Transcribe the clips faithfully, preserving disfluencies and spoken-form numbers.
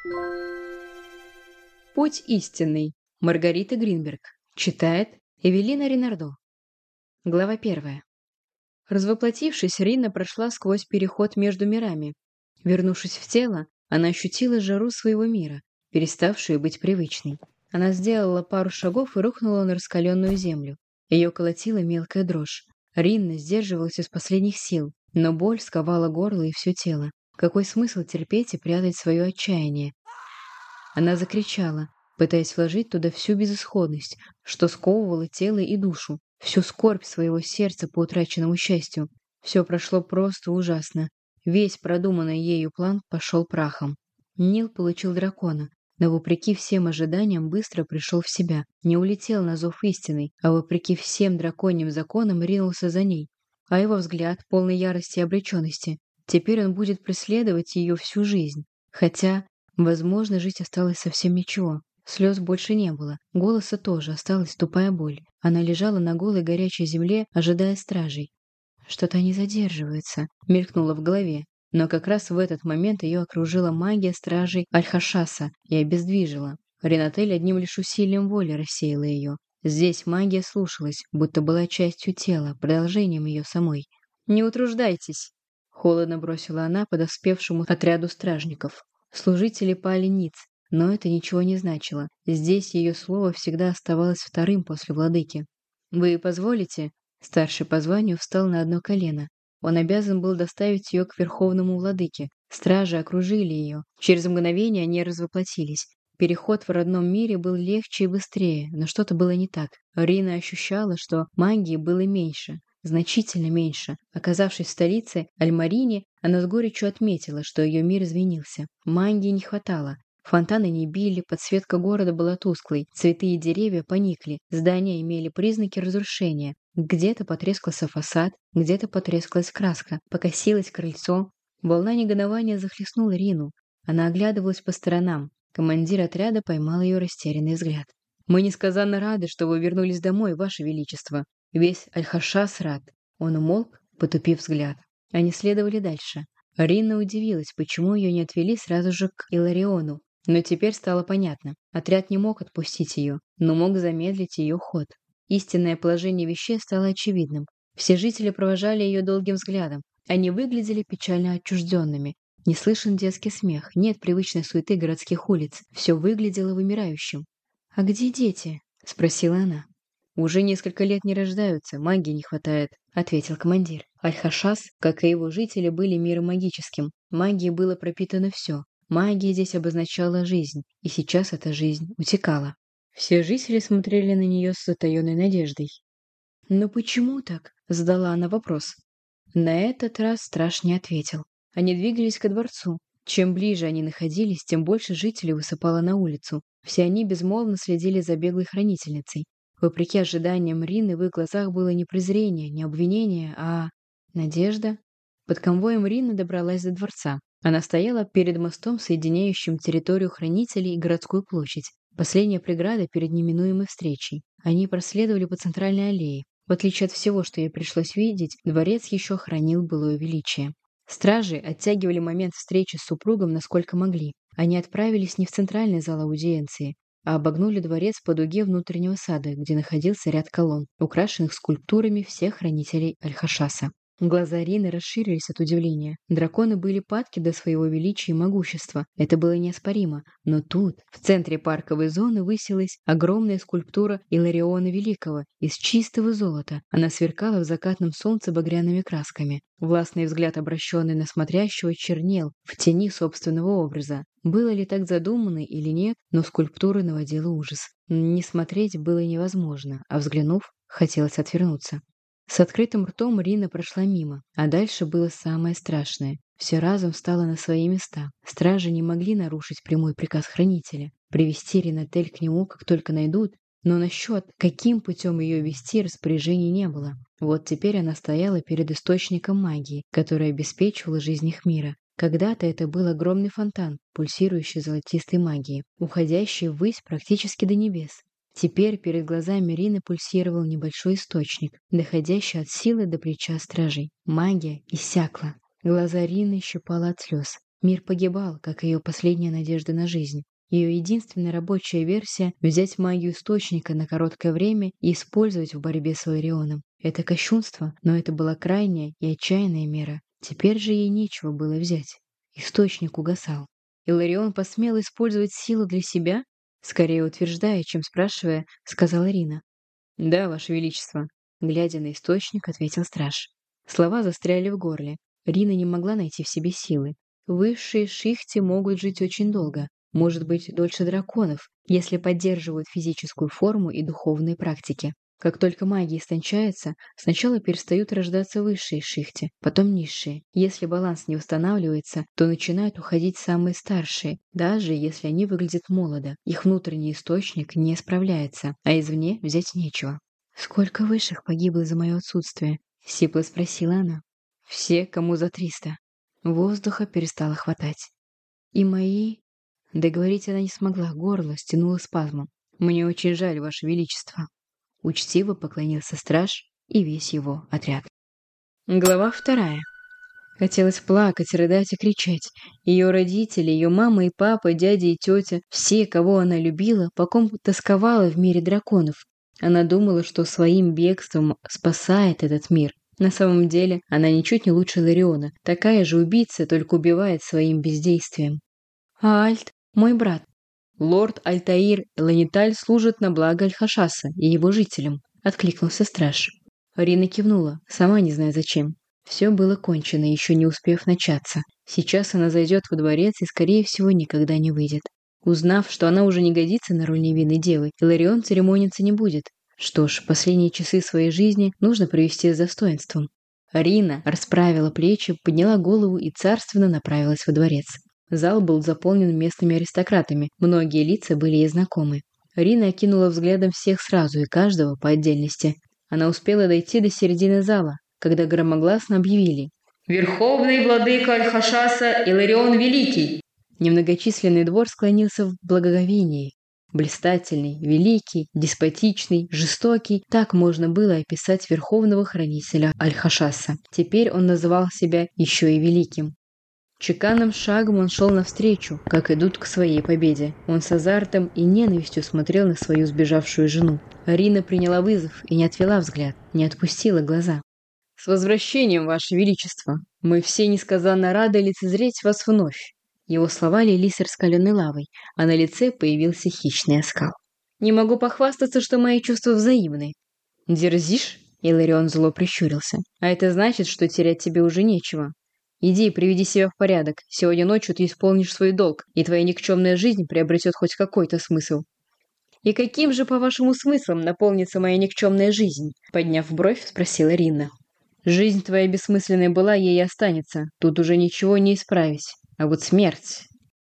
Путь истинный. Маргарита Гринберг. Читает Эвелина Ренардо. Глава первая. Развоплотившись, Рина прошла сквозь переход между мирами. Вернувшись в тело, она ощутила жару своего мира, переставшую быть привычной. Она сделала пару шагов и рухнула на раскаленную землю. Ее колотила мелкая дрожь. Ринна сдерживалась из последних сил, но боль сковала горло и все тело. Какой смысл терпеть и прятать свое отчаяние? Она закричала, пытаясь вложить туда всю безысходность, что сковывало тело и душу, всю скорбь своего сердца по утраченному счастью. Все прошло просто ужасно. Весь продуманный ею план пошел прахом. Нил получил дракона, но, вопреки всем ожиданиям, быстро пришел в себя, не улетел на зов истины, а, вопреки всем драконьим законам, ринулся за ней. А его взгляд, полный ярости и обреченности, теперь он будет преследовать ее всю жизнь. Хотя... Возможно, жить осталось совсем ничего. Слез больше не было. Голоса тоже, осталась тупая боль. Она лежала на голой горячей земле, ожидая стражей. Что-то они задерживаются, мелькнуло в голове. Но как раз в этот момент ее окружила магия стражей Аль-Хашаса и обездвижила. Ренатель одним лишь усилием воли рассеяла ее. Здесь магия слушалась, будто была частью тела, продолжением ее самой. «Не утруждайтесь!» — холодно бросила она подоспевшему отряду стражников. Служители пали ниц, но это ничего не значило. Здесь ее слово всегда оставалось вторым после владыки. «Вы позволите?» Старший по званию встал на одно колено. Он обязан был доставить ее к верховному владыке. Стражи окружили ее. Через мгновение они развоплотились. Переход в родном мире был легче и быстрее, но что-то было не так. Рина ощущала, что магии было меньше. Значительно меньше. Оказавшись в столице, Альмарине, она с горечью отметила, что ее мир изменился. Магии не хватало. Фонтаны не били, подсветка города была тусклой, цветы и деревья поникли, здания имели признаки разрушения. Где-то потрескался фасад, где-то потрескалась краска, покосилось крыльцо. Волна негодования захлестнула Рину. Она оглядывалась по сторонам. Командир отряда поймал ее растерянный взгляд. «Мы несказанно рады, что вы вернулись домой, Ваше Величество. Весь Аль-Хашас рад». Он умолк, потупив взгляд. Они следовали дальше. Ринна удивилась, почему ее не отвели сразу же к Илариону. Но теперь стало понятно. Отряд не мог отпустить ее, но мог замедлить ее ход. Истинное положение вещей стало очевидным. Все жители провожали ее долгим взглядом. Они выглядели печально отчужденными. Не слышен детский смех, нет привычной суеты городских улиц. Все выглядело вымирающим. «А где дети?» — спросила она. «Уже несколько лет не рождаются, магии не хватает», — ответил командир. Аль-Хашас, как и его жители, были миром магическим. Магией было пропитано все. Магия здесь обозначала жизнь, и сейчас эта жизнь утекала. Все жители смотрели на нее с затаенной надеждой. «Но почему так?» — задала она вопрос. На этот раз страж не ответил. Они двигались ко дворцу. Чем ближе они находились, тем больше жителей высыпало на улицу. Все они безмолвно следили за беглой хранительницей. Вопреки ожиданиям Рины, в их глазах было не презрение, не обвинение, а надежда. Под конвоем Рина добралась до дворца. Она стояла перед мостом, соединяющим территорию хранителей и городскую площадь. Последняя преграда перед неминуемой встречей. Они проследовали по центральной аллее. В отличие от всего, что ей пришлось видеть, дворец еще хранил былое величие. Стражи оттягивали момент встречи с супругом насколько могли. Они отправились не в центральный зал аудиенции, а обогнули дворец по дуге внутреннего сада, где находился ряд колонн, украшенных скульптурами всех хранителей Аль-Хашаса. Глаза Рины расширились от удивления. Драконы были падки до своего величия и могущества. Это было неоспоримо. Но тут, в центре парковой зоны, высилась огромная скульптура Илариона Великого из чистого золота. Она сверкала в закатном солнце багряными красками. Властный взгляд, обращенный на смотрящего, чернел в тени собственного образа. Было ли так задумано или нет, но скульптура наводила ужас. Не смотреть было невозможно, а взглянув, хотелось отвернуться. С открытым ртом Рина прошла мимо, а дальше было самое страшное. Все разом встало на свои места. Стражи не могли нарушить прямой приказ хранителя, привести Ринатель к нему, как только найдут, но насчет, каким путем ее вести, распоряжений не было. Вот теперь она стояла перед источником магии, который обеспечивала жизнь их мира. Когда-то это был огромный фонтан, пульсирующий золотистой магией, уходящий ввысь практически до небес. Теперь перед глазами Рины пульсировал небольшой источник, доходящий от силы до плеча стражей. Магия иссякла. Глаза Рины щипала от слез. Мир погибал, как и ее последняя надежда на жизнь. Ее единственная рабочая версия — взять магию Источника на короткое время и использовать в борьбе с Иларионом. Это кощунство, но это была крайняя и отчаянная мера. Теперь же ей нечего было взять. Источник угасал. Иларион посмел использовать силу для себя? Скорее утверждая, чем спрашивая, сказала Рина. «Да, Ваше Величество», — глядя на источник, ответил страж. Слова застряли в горле. Рина не могла найти в себе силы. Высшие шихты могут жить очень долго. Может быть, дольше драконов, если поддерживают физическую форму и духовные практики. Как только магия истончается, сначала перестают рождаться высшие шихты, потом низшие. Если баланс не восстанавливается, то начинают уходить самые старшие, даже если они выглядят молодо. Их внутренний источник не справляется, а извне взять нечего. «Сколько высших погибло за мое отсутствие?» — сипло спросила она. «Все, кому за триста». Воздуха перестало хватать. «И мои...» Договорить она не смогла, горло стянуло спазмом. «Мне очень жаль, Ваше Величество». Учтиво поклонился страж и весь его отряд. Глава вторая. Хотелось плакать, рыдать и кричать. Ее родители, ее мама и папа, дядя и тетя, все, кого она любила, по ком тосковала в мире драконов. Она думала, что своим бегством спасает этот мир. На самом деле, она ничуть не лучше Илариона. Такая же убийца, только убивает своим бездействием. А Альт – мой брат. Лорд Альтаир Эланиталь служит на благо Аль-Хашаса и его жителям, откликнулся страж. Рина кивнула, сама не зная зачем. Все было кончено, еще не успев начаться. Сейчас она зайдет во дворец и, скорее всего, никогда не выйдет. Узнав, что она уже не годится на роль невинной девы, Иларион церемониться не будет. Что ж, последние часы своей жизни нужно провести с достоинством. Рина расправила плечи, подняла голову и царственно направилась во дворец. Зал был заполнен местными аристократами, многие лица были ей знакомы. Рина окинула взглядом всех сразу и каждого по отдельности. Она успела дойти до середины зала, когда громогласно объявили: «Верховный владыка Аль-Хашаса Иларион Великий!» Немногочисленный двор склонился в благоговении. Блистательный, великий, деспотичный, жестокий — так можно было описать верховного хранителя Аль-Хашаса. Теперь он называл себя еще и великим. Чеканным шагом он шел навстречу, как идут к своей победе. Он с азартом и ненавистью смотрел на свою сбежавшую жену. Рина приняла вызов и не отвела взгляд, не отпустила глаза. «С возвращением, Ваше Величество! Мы все несказанно рады лицезреть вас вновь!» Его слова лились раскаленной лавой, а на лице появился хищный оскал. «Не могу похвастаться, что мои чувства взаимны». «Дерзишь?» — Иларион зло прищурился. «А это значит, что терять тебе уже нечего. Иди, приведи себя в порядок. Сегодня ночью ты исполнишь свой долг, и твоя никчемная жизнь приобретет хоть какой-то смысл». «И каким же, по-вашему, смыслом наполнится моя никчемная жизнь?» — подняв бровь, спросила Рина. «Жизнь твоя бессмысленной была, ей и останется. Тут уже ничего не исправить. А вот смерть...»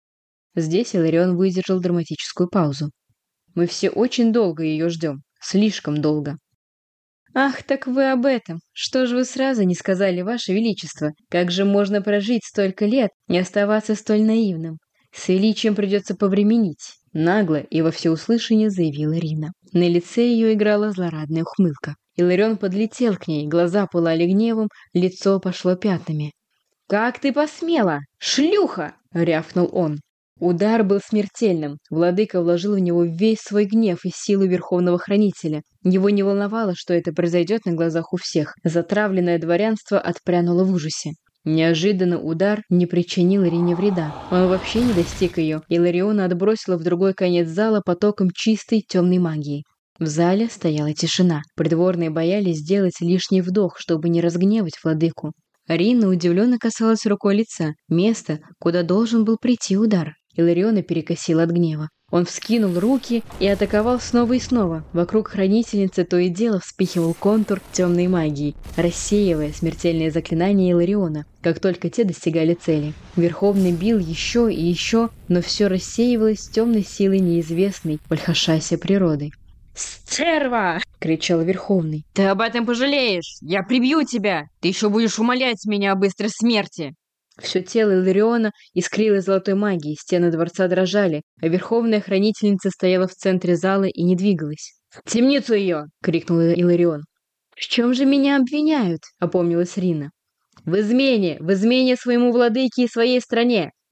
Здесь Иларион выдержал драматическую паузу. «Мы все очень долго ее ждем. Слишком долго». «Ах, так вы об этом. Что же вы сразу не сказали, Ваше Величество? Как же можно прожить столько лет, не оставаться столь наивным? С величием придется повременить», — нагло и во всеуслышание заявила Рина. На лице ее играла злорадная ухмылка. Иларион подлетел к ней, глаза пылали гневом, лицо пошло пятнами. «Как ты посмела? Шлюха!» — рявкнул он. Удар был смертельным. Владыка вложил в него весь свой гнев и силу Верховного Хранителя. Его не волновало, что это произойдет на глазах у всех. Затравленное дворянство отпрянуло в ужасе. Неожиданно удар не причинил Рине вреда. Он вообще не достиг ее, и Илариона отбросила в другой конец зала потоком чистой темной магии. В зале стояла тишина. Придворные боялись сделать лишний вдох, чтобы не разгневать владыку. Рина удивленно касалась рукой лица, места, куда должен был прийти удар. Илариона перекосила от гнева. Он вскинул руки и атаковал снова и снова. Вокруг хранительницы то и дело вспыхивал контур темной магии, рассеивая смертельные заклинания Илариона, как только те достигали цели. Верховный бил еще и еще, но все рассеивалось темной силой неизвестной в Аль-Хашасе природы. «Стерва!» — кричал Верховный. «Ты об этом пожалеешь! Я прибью тебя! Ты еще будешь умолять меня о быстрой смерти!» Все тело Илариона искрилось золотой магией, стены дворца дрожали, а Верховная Хранительница стояла в центре зала и не двигалась. «В темницу ее!» — крикнул Иларион. «В чем же меня обвиняют?» — опомнилась Рина. «В измене! В измене своему владыке и своей стране!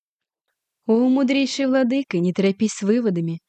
О, мудрейший владыка, не торопись с выводами.